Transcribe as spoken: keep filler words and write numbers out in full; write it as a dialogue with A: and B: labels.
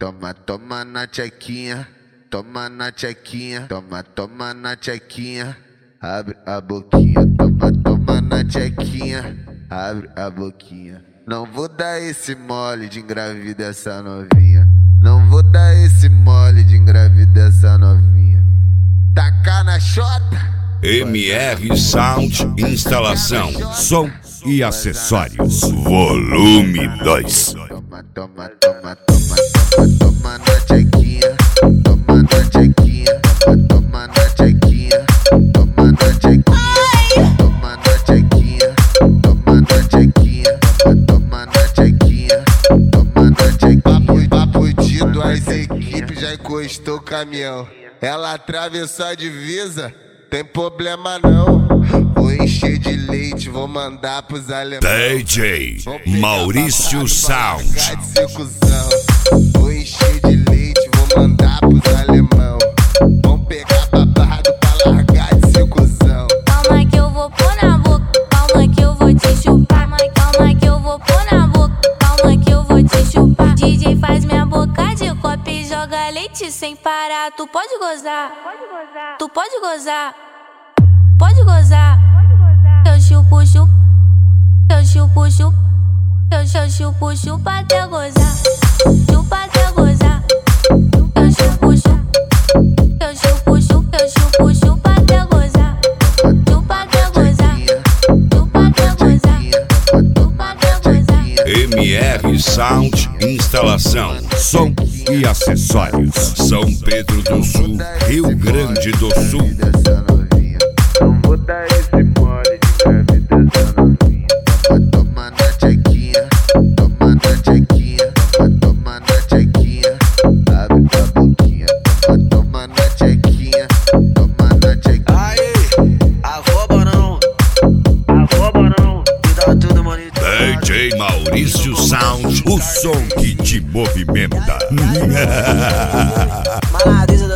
A: toma, toma na tchequinha, toma na tchequinha, toma, toma na tchequinha, abre a boquinha, toma, toma na tchequinha, abre a boquinha. Não vou dar esse mole de engravidar essa novinha, não vou dar esse mole de engravidar essa novinha. Tacar na chota.
B: M R Sound Instalação, som e acessórios, volume dois.
A: Toma, toma, toma, toma, toma, toma na tchequinha, toma na tchequinha, toma na tchequinha, toma na tchequinha, toma na tchequinha, toma na tchequinha, toma na tchequinha, toma na tchequinha. Papo, papo de duas equipes, já encostou o caminhão. Ela atravessou a divisa, tem problema não. Vou encher de leite, vou mandar pros alemães.
B: D J Maurício Sound.
A: Vou encher de leite, vou mandar pros alemão. Vão pegar babado pra largar de ser cuzão.
C: Calma que eu vou pôr na boca, calma que eu vou te chupar. Calma que eu vou pôr na boca, calma que eu vou te chupar. D J faz minha boca de copo e joga leite sem parar. Tu pode gozar, tu pode gozar, pode gozar. Eu chupo, chupo, eu chupo, chupo, eu chupo, chupo até gozar, chupa até gozar. Eu chupo, chupo, eu chupo, chupo, eu chupo, chupa até gozar, chupa até gozar, chupa até gozar, chupa até gozar.
B: M R Sound Instalação, som e acessórios, São Pedro do Sul, Rio Grande do Sul.
A: Não vou dar esse mole de engravidar essa novinha. Toma na tchequinha, toma na tchequinha, toma na tchequinha, abre a boquinha. Toma na tchequinha, toma na tchequinha.
D: Aí, avó Barão, avó Barão, me dá tudo bonito.
B: D J Maurício Sound, o som que te movimenta.
D: Maladiza